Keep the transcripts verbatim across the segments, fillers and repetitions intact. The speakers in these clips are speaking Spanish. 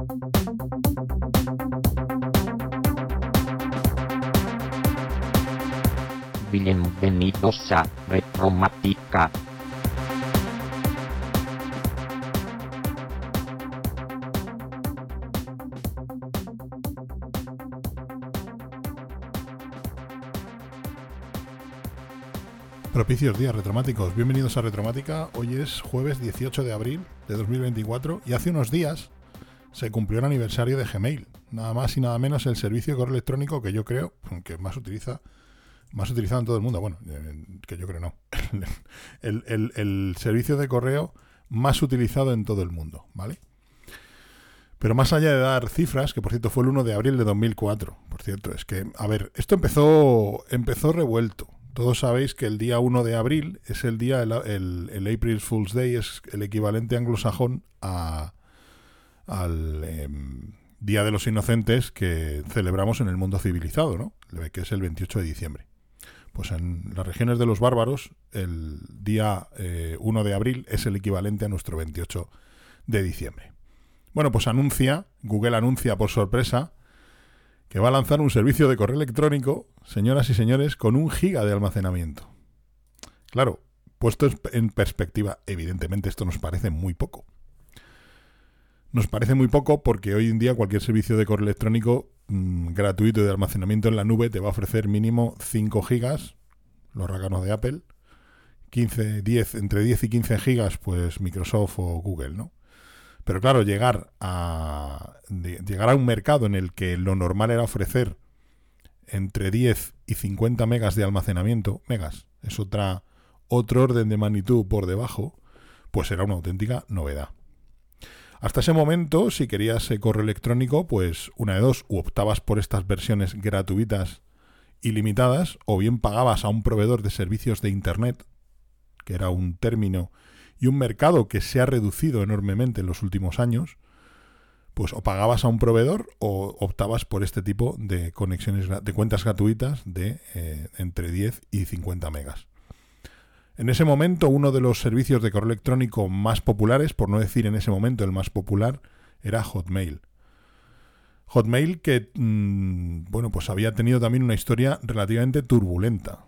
Bienvenidos a Retromática. Propicios días retromáticos, bienvenidos a Retromática. Hoy es jueves dieciocho de abril de dos mil veinticuatro y hace unos días se cumplió el aniversario de Gmail. Nada más y nada menos el servicio de correo electrónico que yo creo que más utiliza más utilizado en todo el mundo. Bueno, que yo creo no. El, el, el servicio de correo más utilizado en todo el mundo, ¿vale? Pero más allá de dar cifras, que por cierto fue el uno de abril de dos mil cuatro, por cierto, es que, a ver, esto empezó empezó revuelto. Todos sabéis que el día uno de abril es el día, el, el, el April Fool's Day es el equivalente anglosajón a, al eh, Día de los Inocentes que celebramos en el mundo civilizado, ¿no? Que es el veintiocho de diciembre. Pues en las regiones de los bárbaros, el día eh, uno de abril es el equivalente a nuestro veintiocho de diciembre. Bueno, pues anuncia, Google anuncia por sorpresa, que va a lanzar un servicio de correo electrónico, señoras y señores, con un giga de almacenamiento. Claro, puesto en perspectiva, evidentemente esto nos parece muy poco. Nos parece muy poco porque hoy en día cualquier servicio de correo electrónico mmm, gratuito de almacenamiento en la nube te va a ofrecer mínimo cinco gigas, los rácanos de Apple, quince, diez, entre diez y quince gigas, pues Microsoft o Google, ¿no? Pero claro, llegar a de, llegar a un mercado en el que lo normal era ofrecer entre diez y cincuenta megas de almacenamiento, megas, es otra otro orden de magnitud por debajo, pues era una auténtica novedad. Hasta ese momento, si querías eh, correo electrónico, pues una de dos, u optabas por estas versiones gratuitas ilimitadas, o bien pagabas a un proveedor de servicios de Internet, que era un término y un mercado que se ha reducido enormemente en los últimos años, pues o pagabas a un proveedor o optabas por este tipo de conexiones, de cuentas gratuitas de eh, entre diez y cincuenta megas. En ese momento, uno de los servicios de correo electrónico más populares, por no decir en ese momento el más popular, era Hotmail. Hotmail que, mmm, bueno, pues había tenido también una historia relativamente turbulenta.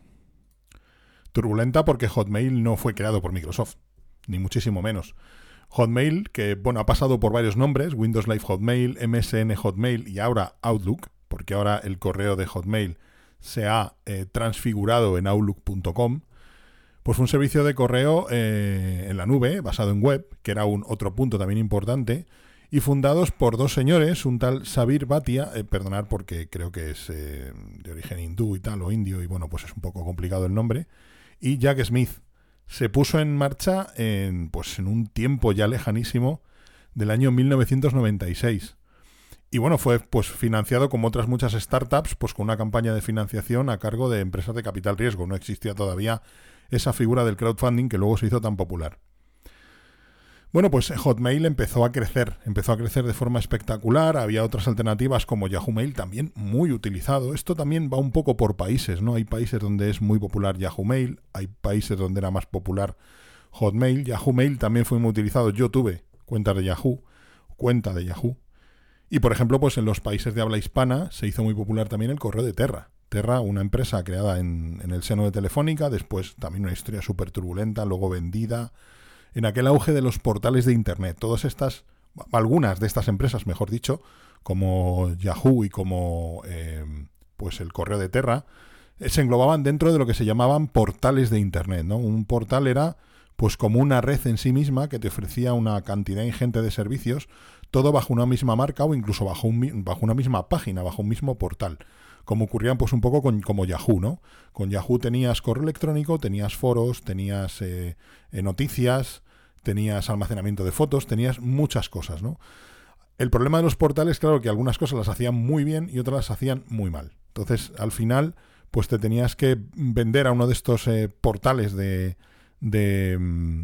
Turbulenta porque Hotmail no fue creado por Microsoft, ni muchísimo menos. Hotmail, que bueno, ha pasado por varios nombres, Windows Live Hotmail, M S N Hotmail y ahora Outlook, porque ahora el correo de Hotmail se ha eh, transfigurado en outlook punto com, pues fue un servicio de correo eh, en la nube, basado en web, que era un otro punto también importante, y fundados por dos señores, un tal Sabir Bhatia, eh, perdonad porque creo que es eh, de origen hindú y tal, o indio, y bueno, pues es un poco complicado el nombre, y Jack Smith. Se puso en marcha en, pues en un tiempo ya lejanísimo del año mil novecientos noventa y seis. Y bueno, fue pues financiado como otras muchas startups, pues con una campaña de financiación a cargo de empresas de capital riesgo. No existía todavía esa figura del crowdfunding que luego se hizo tan popular. Bueno, pues Hotmail empezó a crecer, empezó a crecer de forma espectacular, había otras alternativas como Yahoo Mail, también muy utilizado. Esto también va un poco por países, ¿no? Hay países donde es muy popular Yahoo Mail, hay países donde era más popular Hotmail. Yahoo Mail también fue muy utilizado, yo tuve cuentas de Yahoo, cuenta de Yahoo. Y por ejemplo, pues en los países de habla hispana se hizo muy popular también el correo de Terra. Terra, una empresa creada en, en el seno de Telefónica, después también una historia súper turbulenta, luego vendida, en aquel auge de los portales de Internet. Todas estas, algunas de estas empresas, mejor dicho, como Yahoo y como eh, pues el correo de Terra, eh, se englobaban dentro de lo que se llamaban portales de Internet, ¿no? Un portal era pues como una red en sí misma que te ofrecía una cantidad ingente de servicios, todo bajo una misma marca o incluso bajo, un, bajo una misma página, bajo un mismo portal. Como ocurría pues un poco con como Yahoo, ¿no? Con Yahoo tenías correo electrónico, tenías foros, tenías eh, eh, noticias, tenías almacenamiento de fotos, tenías muchas cosas, ¿no? El problema de los portales, claro, que algunas cosas las hacían muy bien y otras las hacían muy mal. Entonces, al final, pues te tenías que vender a uno de estos eh, portales de, de,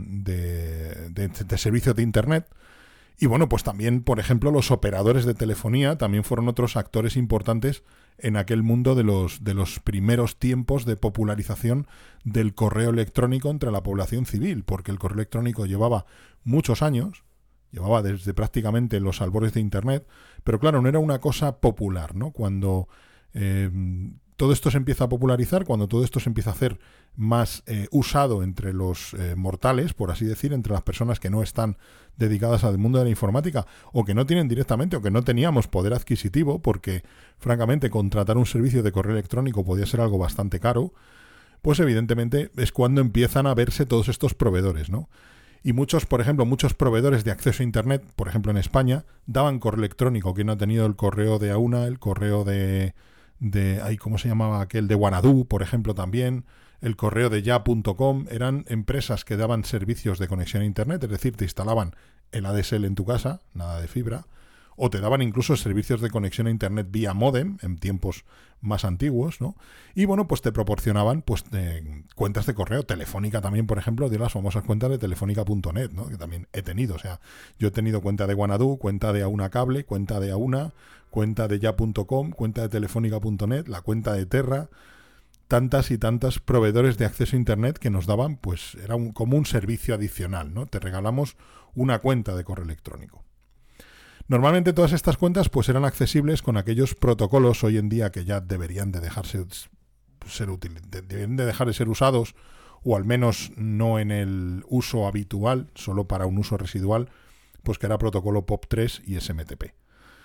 de, de, de servicios de Internet. Y bueno, pues también, por ejemplo, los operadores de telefonía también fueron otros actores importantes en aquel mundo de los, de los primeros tiempos de popularización del correo electrónico entre la población civil, porque el correo electrónico llevaba muchos años, llevaba desde prácticamente los albores de Internet, pero claro, no era una cosa popular, ¿no? Cuando eh, todo esto se empieza a popularizar, cuando todo esto se empieza a hacer más eh, usado entre los eh, mortales, por así decir, entre las personas que no están dedicadas al mundo de la informática o que no tienen directamente o que no teníamos poder adquisitivo, porque francamente contratar un servicio de correo electrónico podía ser algo bastante caro, pues evidentemente es cuando empiezan a verse todos estos proveedores, ¿no? Y muchos, por ejemplo, muchos proveedores de acceso a Internet, por ejemplo en España, daban correo electrónico. ¿Quién no ha tenido el correo de Auna, el correo de, de ay, ¿cómo se llamaba aquel? De Wanadu, por ejemplo, también, el correo de ya punto com? Eran empresas que daban servicios de conexión a Internet, es decir, te instalaban el A D S L en tu casa, nada de fibra, o te daban incluso servicios de conexión a Internet vía módem en tiempos más antiguos, ¿no? Y bueno, pues te proporcionaban pues eh, cuentas de correo. Telefónica también, por ejemplo, de las famosas cuentas de telefónica punto net, ¿no? Que también he tenido. O sea, yo he tenido cuenta de Wanadu, cuenta de Auna Cable, cuenta de Auna, cuenta de ya punto com, cuenta de telefónica punto net, la cuenta de Terra, tantas y tantas proveedores de acceso a Internet que nos daban, pues era un, como un servicio adicional, ¿no? Te regalamos una cuenta de correo electrónico. Normalmente todas estas cuentas pues eran accesibles con aquellos protocolos hoy en día que ya deberían de dejarse ser útil, de, deben de dejar de ser usados, o al menos no en el uso habitual, solo para un uso residual, pues que era protocolo P O P tres y S M T P.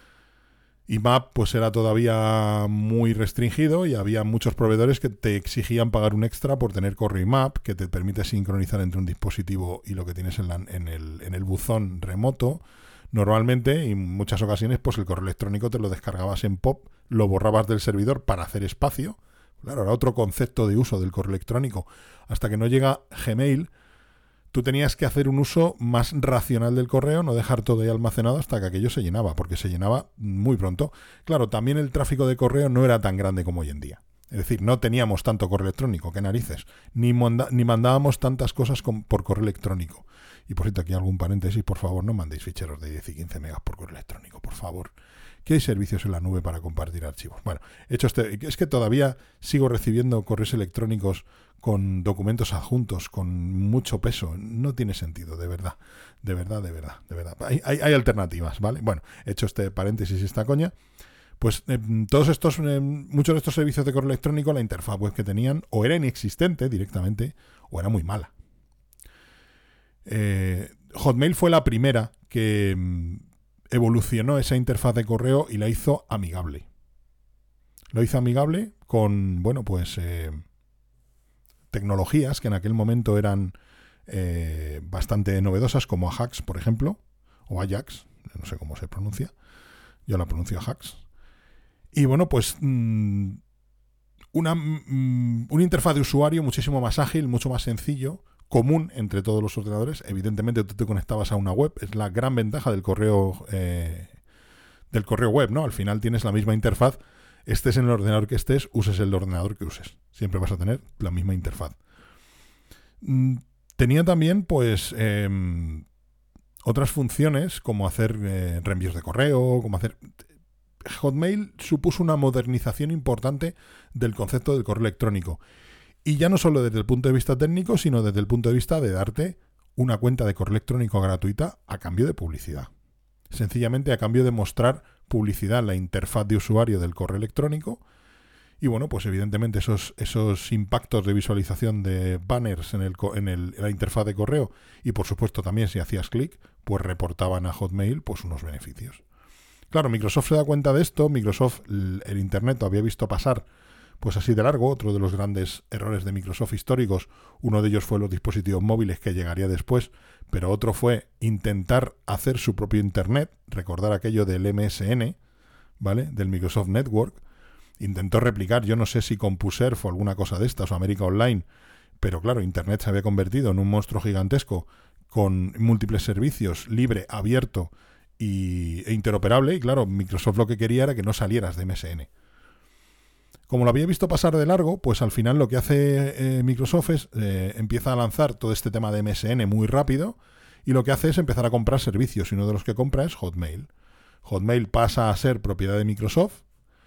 I M A P pues era todavía muy restringido y había muchos proveedores que te exigían pagar un extra por tener correo I M A P, que te permite sincronizar entre un dispositivo y lo que tienes en, la, en, el, en el buzón remoto. Normalmente, y en muchas ocasiones, pues el correo electrónico te lo descargabas en P O P, lo borrabas del servidor para hacer espacio. Claro, era otro concepto de uso del correo electrónico. Hasta que no llega Gmail, tú tenías que hacer un uso más racional del correo, no dejar todo ahí almacenado hasta que aquello se llenaba, porque se llenaba muy pronto. Claro, también el tráfico de correo no era tan grande como hoy en día. Es decir, no teníamos tanto correo electrónico, qué narices, ni, manda, ni mandábamos tantas cosas con, por correo electrónico. Y por cierto, aquí algún paréntesis, por favor, no mandéis ficheros de diez y quince megas por correo electrónico, por favor. Que hay servicios en la nube para compartir archivos. Bueno, hecho este, es que todavía sigo recibiendo correos electrónicos con documentos adjuntos, con mucho peso. No tiene sentido, de verdad, de verdad, de verdad, de verdad. Hay, hay, hay alternativas, ¿vale? Bueno, hecho este paréntesis y esta coña, pues eh, todos estos, eh, muchos de estos servicios de correo electrónico, la interfaz web que tenían o era inexistente directamente o era muy mala. Eh, Hotmail fue la primera que mm, evolucionó esa interfaz de correo y la hizo amigable. Lo hizo amigable con, bueno, pues eh, tecnologías que en aquel momento eran eh, bastante novedosas, como Ajax, por ejemplo, o Ajax, no sé cómo se pronuncia, yo la pronuncio Ajax. Y bueno, pues mmm, una, mmm, una interfaz de usuario muchísimo más ágil, mucho más sencillo, común entre todos los ordenadores. Evidentemente tú te conectabas a una web, es la gran ventaja del correo eh, del correo web, ¿no? Al final tienes la misma interfaz, estés en el ordenador que estés, uses el ordenador que uses, siempre vas a tener la misma interfaz. Mm, tenía también pues eh, otras funciones como hacer eh, reenvíos de correo, como hacer... Hotmail supuso una modernización importante del concepto del correo electrónico. Y ya no solo desde el punto de vista técnico, sino desde el punto de vista de darte una cuenta de correo electrónico gratuita a cambio de publicidad. Sencillamente a cambio de mostrar publicidad en la interfaz de usuario del correo electrónico. Y bueno, pues evidentemente esos, esos impactos de visualización de banners en, el, en, el, en la interfaz de correo y por supuesto también si hacías clic, pues reportaban a Hotmail pues unos beneficios. Claro, Microsoft se da cuenta de esto. Microsoft, el, el Internet lo había visto pasar pues así de largo. Otro de los grandes errores de Microsoft históricos, uno de ellos fue los dispositivos móviles, que llegaría después, pero otro fue intentar hacer su propio Internet, recordar aquello del M S N, ¿vale? Del Microsoft Network. Intentó replicar, yo no sé si CompuServe o alguna cosa de estas, o América Online, pero claro, Internet se había convertido en un monstruo gigantesco con múltiples servicios, libre, abierto y, e interoperable, y claro, Microsoft lo que quería era que no salieras de M S N. Como lo había visto pasar de largo, pues al final lo que hace eh, Microsoft es eh, empieza a lanzar todo este tema de M S N muy rápido, y lo que hace es empezar a comprar servicios, y uno de los que compra es Hotmail. Hotmail pasa a ser propiedad de Microsoft,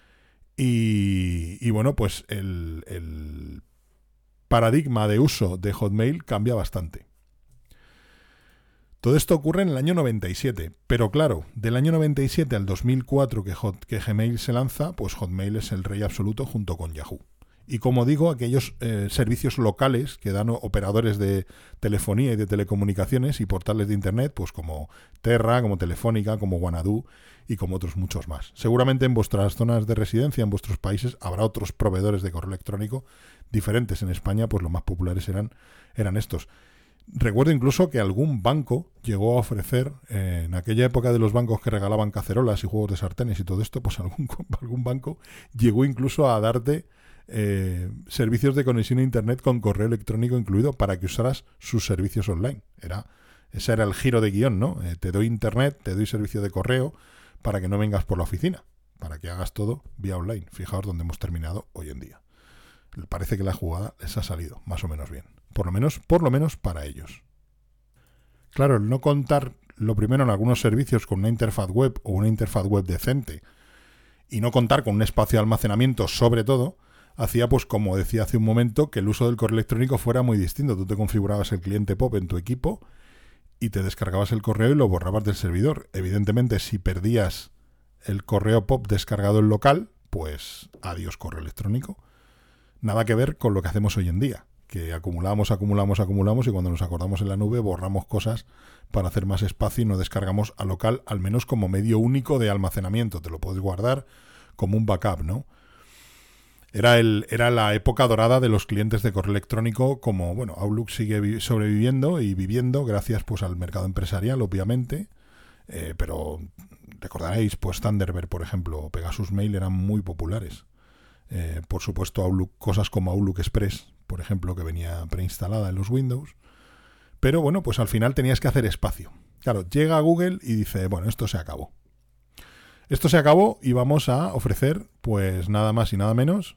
y, y bueno, pues el, el paradigma de uso de Hotmail cambia bastante. Todo esto ocurre en el año noventa y siete, pero claro, del año noventa y siete al dos mil cuatro que, Hot, que Gmail se lanza, pues Hotmail es el rey absoluto junto con Yahoo. Y como digo, aquellos eh, servicios locales que dan operadores de telefonía y de telecomunicaciones y portales de internet, pues como Terra, como Telefónica, como Wanadu y como otros muchos más. Seguramente en vuestras zonas de residencia, en vuestros países, habrá otros proveedores de correo electrónico diferentes. En España, pues los más populares eran, eran estos. Recuerdo incluso que algún banco llegó a ofrecer, eh, en aquella época de los bancos que regalaban cacerolas y juegos de sartenes y todo esto, pues algún, algún banco llegó incluso a darte eh, servicios de conexión a internet con correo electrónico incluido para que usaras sus servicios online. Era, ese era el giro de guión, ¿no? Eh, te doy internet, te doy servicio de correo para que no vengas por la oficina, para que hagas todo vía online. Fijaos dónde hemos terminado hoy en día. Parece que la jugada les ha salido más o menos bien. Por lo menos, por lo menos para ellos. Claro, el no contar lo primero en algunos servicios con una interfaz web o una interfaz web decente y no contar con un espacio de almacenamiento sobre todo, hacía, pues como decía hace un momento, que el uso del correo electrónico fuera muy distinto. Tú te configurabas el cliente P O P en tu equipo y te descargabas el correo y lo borrabas del servidor. Evidentemente, si perdías el correo P O P descargado en local, pues adiós correo electrónico. Nada que ver con lo que hacemos hoy en día, que acumulamos, acumulamos, acumulamos y cuando nos acordamos en la nube borramos cosas para hacer más espacio y no descargamos a local, al menos como medio único de almacenamiento. Te lo puedes guardar como un backup, ¿no? Era, el, era la época dorada de los clientes de correo electrónico, como, bueno, Outlook sigue sobreviviendo y viviendo gracias pues al mercado empresarial, obviamente, eh, pero recordaréis, pues Thunderbird, por ejemplo, o Pegasus Mail eran muy populares. Eh, por supuesto, Outlook, cosas como Outlook Express, por ejemplo, que venía preinstalada en los Windows. Pero bueno, pues al final tenías que hacer espacio. Claro, llega Google y dice, bueno, esto se acabó. Esto se acabó y vamos a ofrecer, pues nada más y nada menos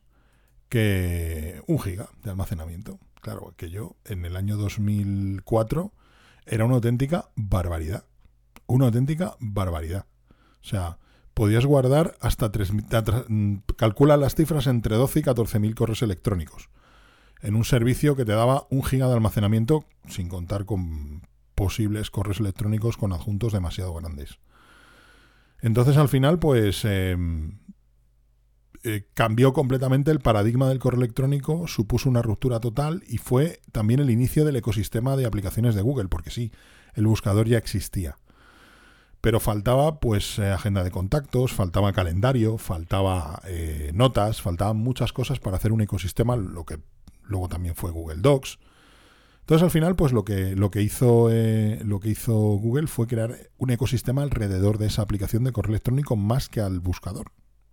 que un giga de almacenamiento. Claro, que yo en el año dos mil cuatro era una auténtica barbaridad. Una auténtica barbaridad. O sea, podías guardar hasta tres mil, calcula las cifras entre doce y catorce mil correos electrónicos en un servicio que te daba un giga de almacenamiento sin contar con posibles correos electrónicos con adjuntos demasiado grandes. Entonces al final pues eh, eh, cambió completamente el paradigma del correo electrónico, supuso una ruptura total y fue también el inicio del ecosistema de aplicaciones de Google, porque sí, el buscador ya existía. Pero faltaba pues eh, agenda de contactos, faltaba calendario, faltaba eh, notas, faltaban muchas cosas para hacer un ecosistema, lo que luego también fue Google Docs. Entonces al final pues lo que lo que hizo eh, lo que hizo Google fue crear un ecosistema alrededor de esa aplicación de correo electrónico más que al buscador.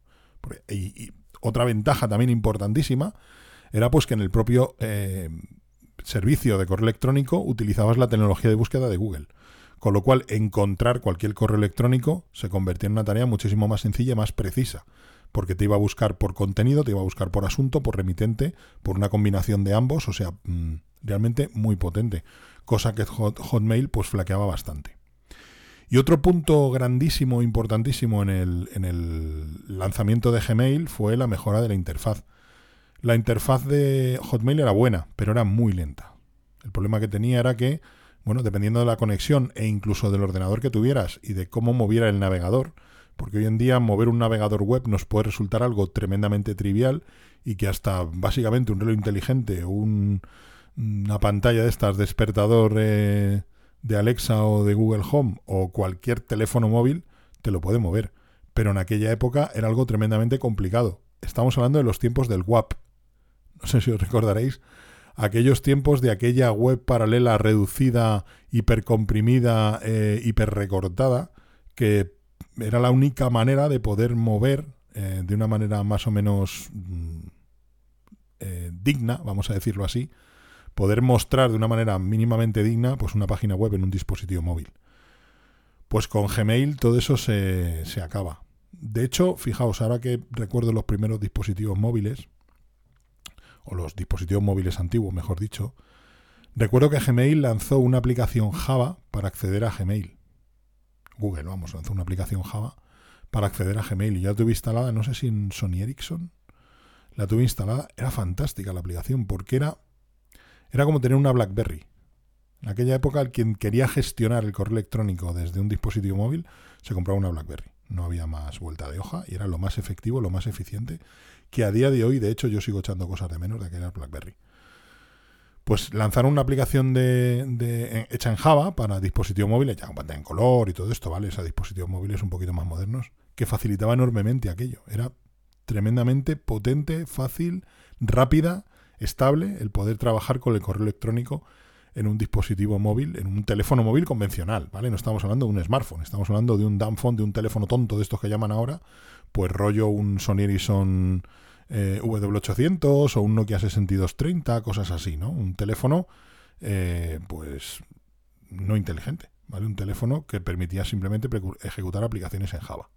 Y, y otra ventaja también importantísima era pues que en el propio eh, servicio de correo electrónico utilizabas la tecnología de búsqueda de Google. Con lo cual, encontrar cualquier correo electrónico se convertía en una tarea muchísimo más sencilla y más precisa, porque te iba a buscar por contenido, te iba a buscar por asunto, por remitente, por una combinación de ambos, o sea, mmm, realmente muy potente, cosa que Hot, Hotmail pues flaqueaba bastante. Y otro punto grandísimo, importantísimo en el, en el lanzamiento de Gmail fue la mejora de la interfaz. La interfaz de Hotmail era buena, pero era muy lenta. El problema que tenía era que, bueno, dependiendo de la conexión e incluso del ordenador que tuvieras y de cómo moviera el navegador, porque hoy en día mover un navegador web nos puede resultar algo tremendamente trivial y que hasta básicamente un reloj inteligente o un, una pantalla de estas despertador eh, de Alexa o de Google Home o cualquier teléfono móvil te lo puede mover. Pero en aquella época era algo tremendamente complicado. Estamos hablando de los tiempos del W A P. No sé si os recordaréis aquellos tiempos de aquella web paralela reducida, hipercomprimida, eh, hiperrecortada, que era la única manera de poder mover eh, de una manera más o menos mm, eh, digna, vamos a decirlo así, poder mostrar de una manera mínimamente digna pues una página web en un dispositivo móvil. Pues con Gmail todo eso se, se acaba. De hecho, fijaos, ahora que recuerdo los primeros dispositivos móviles, o los dispositivos móviles antiguos, mejor dicho, recuerdo que Gmail lanzó una aplicación Java para acceder a Gmail. Google, vamos, lanzó una aplicación Java para acceder a Gmail y ya la tuve instalada, no sé si en Sony Ericsson, la tuve instalada, era fantástica la aplicación porque era, era como tener una BlackBerry. En aquella época, el quien quería gestionar el correo electrónico desde un dispositivo móvil se compraba una BlackBerry. No había más vuelta de hoja y era lo más efectivo, lo más eficiente, que a día de hoy, de hecho, yo sigo echando cosas de menos de aquella BlackBerry. Pues lanzaron una aplicación de, de, hecha en Java para dispositivos móviles, ya con pantalla en color y todo esto, ¿vale? O sea, dispositivos móviles un poquito más modernos, que facilitaba enormemente aquello. Era tremendamente potente, fácil, rápida, estable el poder trabajar con el correo electrónico en un dispositivo móvil, en un teléfono móvil convencional, ¿vale? No estamos hablando de un smartphone, estamos hablando de un dumb phone, de un teléfono tonto de estos que llaman ahora, pues rollo un Sony Ericsson eh, W ochocientos o un Nokia sesenta y dos treinta, cosas así, ¿no? Un teléfono, eh, pues, no inteligente, ¿vale? Un teléfono que permitía simplemente ejecutar aplicaciones en Java.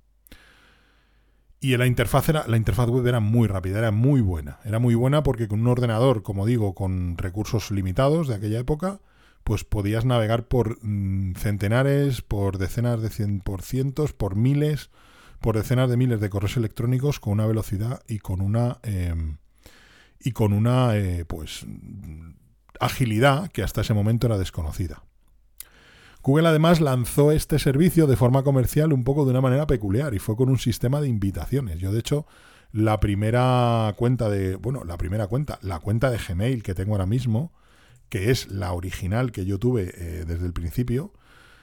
Y la interfaz, era, la interfaz web era muy rápida, era muy buena. Era muy buena porque con un ordenador, como digo, con recursos limitados de aquella época, pues podías navegar por mmm, centenares, por decenas de cien, por cientos, por miles, por decenas de miles de correos electrónicos con una velocidad y con una eh, y con una eh, pues agilidad que hasta ese momento era desconocida. Google además lanzó este servicio de forma comercial un poco de una manera peculiar y fue con un sistema de invitaciones. Yo, de hecho, la primera cuenta de... Bueno, la primera cuenta, la cuenta de Gmail que tengo ahora mismo, que es la original que yo tuve eh, desde el principio,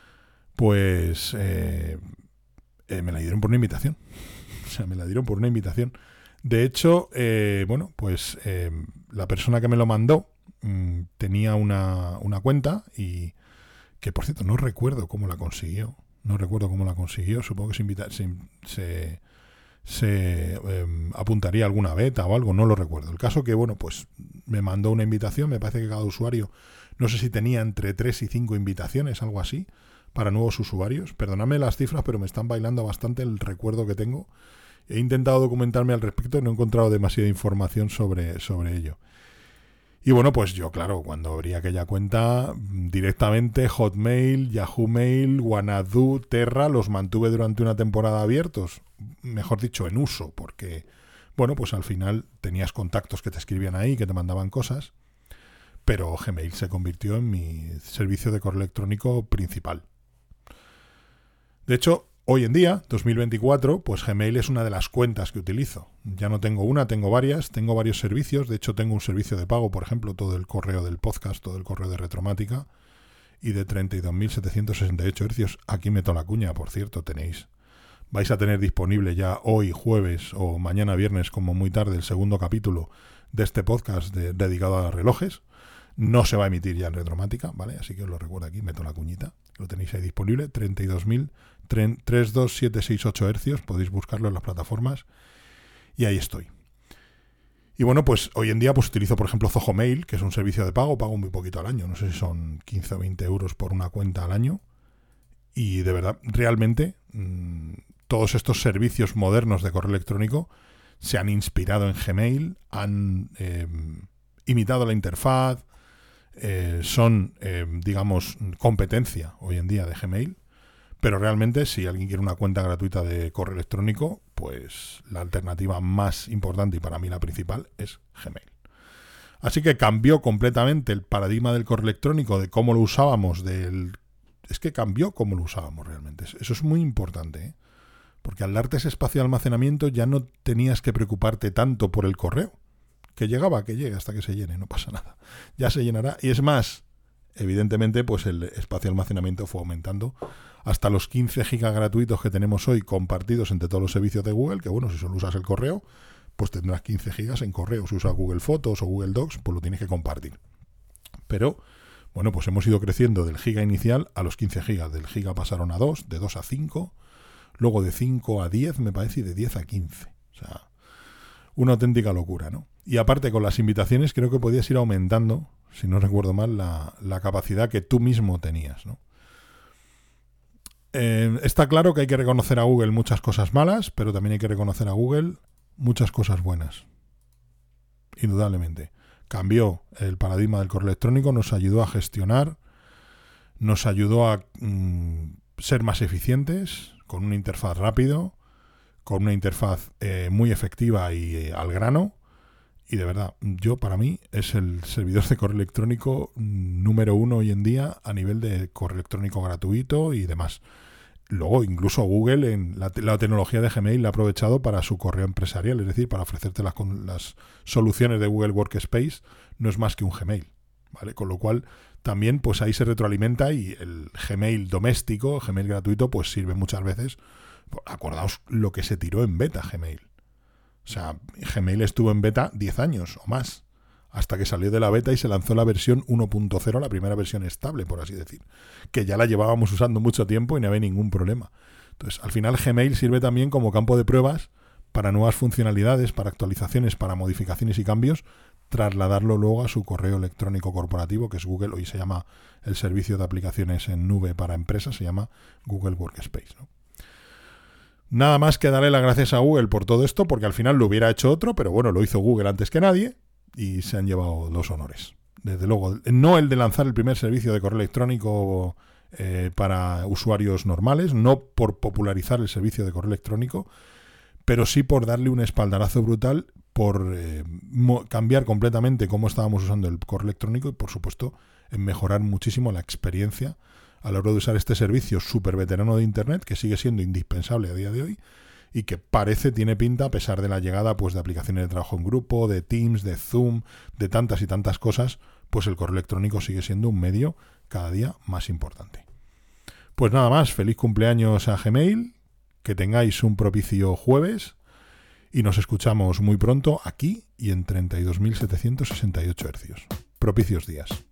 pues eh, eh, me la dieron por una invitación. O sea, me la dieron por una invitación. De hecho, eh, bueno, pues eh, la persona que me lo mandó mmm, tenía una, una cuenta y... que por cierto no recuerdo cómo la consiguió, no recuerdo cómo la consiguió, supongo que se, invita, se, se, se eh, apuntaría a alguna beta o algo, no lo recuerdo. El caso que, bueno, pues me mandó una invitación, me parece que cada usuario, no sé si tenía entre tres y cinco invitaciones, algo así, para nuevos usuarios. Perdonadme las cifras, pero me están bailando bastante el recuerdo que tengo. He intentado documentarme al respecto y no he encontrado demasiada información sobre, sobre ello. Y bueno, pues yo, claro, cuando abrí aquella cuenta, directamente Hotmail, Yahoo Mail, Wanadu, Terra, los mantuve durante una temporada abiertos, mejor dicho, en uso, porque, bueno, pues al final tenías contactos que te escribían ahí, que te mandaban cosas, pero Gmail se convirtió en mi servicio de correo electrónico principal. De hecho, hoy en día, dos mil veinticuatro, pues Gmail es una de las cuentas que utilizo. Ya no tengo una, tengo varias, tengo varios servicios. De hecho, tengo un servicio de pago, por ejemplo, todo el correo del podcast, todo el correo de Retromática y de treinta y dos mil setecientos sesenta y ocho hercios. Aquí meto la cuña, por cierto, tenéis. Vais a tener disponible ya hoy, jueves o mañana viernes, como muy tarde, el segundo capítulo de este podcast de, dedicado a relojes. No se va a emitir ya en Retromática, ¿vale? Así que os lo recuerdo aquí, meto la cuñita. Lo tenéis ahí disponible, treinta y dos mil treinta y dos mil setecientos sesenta y ocho hercios, podéis buscarlo en las plataformas y ahí estoy. Y bueno, pues hoy en día pues utilizo, por ejemplo, Zoho Mail, que es un servicio de pago, pago muy poquito al año, no sé si son quince o veinte euros por una cuenta al año, y de verdad, realmente, mmm, todos estos servicios modernos de correo electrónico se han inspirado en Gmail, han eh, imitado la interfaz, eh, son, eh, digamos, competencia hoy en día de Gmail. Pero realmente, si alguien quiere una cuenta gratuita de correo electrónico, pues la alternativa más importante y para mí la principal es Gmail. Así que cambió completamente el paradigma del correo electrónico, de cómo lo usábamos, del... es que cambió cómo lo usábamos realmente. Eso es muy importante, ¿eh? Porque al darte ese espacio de almacenamiento ya no tenías que preocuparte tanto por el correo. Que llegaba, que llegue hasta que se llene, no pasa nada. Ya se llenará. Y es más, evidentemente, pues el espacio de almacenamiento fue aumentando hasta los quince gigas gratuitos que tenemos hoy compartidos entre todos los servicios de Google, que bueno, si solo usas el correo, pues tendrás quince gigas en correo. Si usas Google Fotos o Google Docs, pues lo tienes que compartir. Pero, bueno, pues hemos ido creciendo del giga inicial a los quince gigas. Del giga pasaron a dos, de dos a cinco, luego de cinco a diez, me parece, y de diez a quince. O sea, una auténtica locura, ¿no? Y aparte, con las invitaciones creo que podías ir aumentando, si no recuerdo mal, la, la capacidad que tú mismo tenías, ¿no? Eh, está claro que hay que reconocer a Google muchas cosas malas, pero también hay que reconocer a Google muchas cosas buenas. Indudablemente. Cambió el paradigma del correo electrónico, nos ayudó a gestionar, nos ayudó a mm, ser más eficientes, con una interfaz rápido, con una interfaz eh, muy efectiva y eh, al grano, y de verdad, yo para mí es el servidor de correo electrónico número uno hoy en día a nivel de correo electrónico gratuito y demás. Luego, incluso Google en la, la tecnología de Gmail la ha aprovechado para su correo empresarial, es decir, para ofrecerte las, las soluciones de Google Workspace, no es más que un Gmail, ¿vale? Con lo cual, también pues ahí se retroalimenta y el Gmail doméstico, Gmail gratuito, pues sirve muchas veces. Acordaos lo que se tiró en beta Gmail. O sea, Gmail estuvo en beta diez años o más, hasta que salió de la beta y se lanzó la versión uno punto cero, la primera versión estable, por así decir, que ya la llevábamos usando mucho tiempo y no había ningún problema. Entonces, al final Gmail sirve también como campo de pruebas para nuevas funcionalidades, para actualizaciones, para modificaciones y cambios, trasladarlo luego a su correo electrónico corporativo, que es Google. Hoy se llama el servicio de aplicaciones en nube para empresas, se llama Google Workspace, ¿no? Nada más que darle las gracias a Google por todo esto, porque al final lo hubiera hecho otro, pero bueno, lo hizo Google antes que nadie y se han llevado los honores. Desde luego, no el de lanzar el primer servicio de correo electrónico eh, para usuarios normales, no por popularizar el servicio de correo electrónico, pero sí por darle un espaldarazo brutal, por eh, mo- cambiar completamente cómo estábamos usando el correo electrónico y, por supuesto, en mejorar muchísimo la experiencia a la hora de usar este servicio súper veterano de Internet, que sigue siendo indispensable a día de hoy y que parece, tiene pinta, a pesar de la llegada pues de aplicaciones de trabajo en grupo, de Teams, de Zoom, de tantas y tantas cosas, pues el correo electrónico sigue siendo un medio cada día más importante. Pues nada más, feliz cumpleaños a Gmail, que tengáis un propicio jueves y nos escuchamos muy pronto aquí y en treinta y dos mil setecientos sesenta y ocho hercios. Propicios días.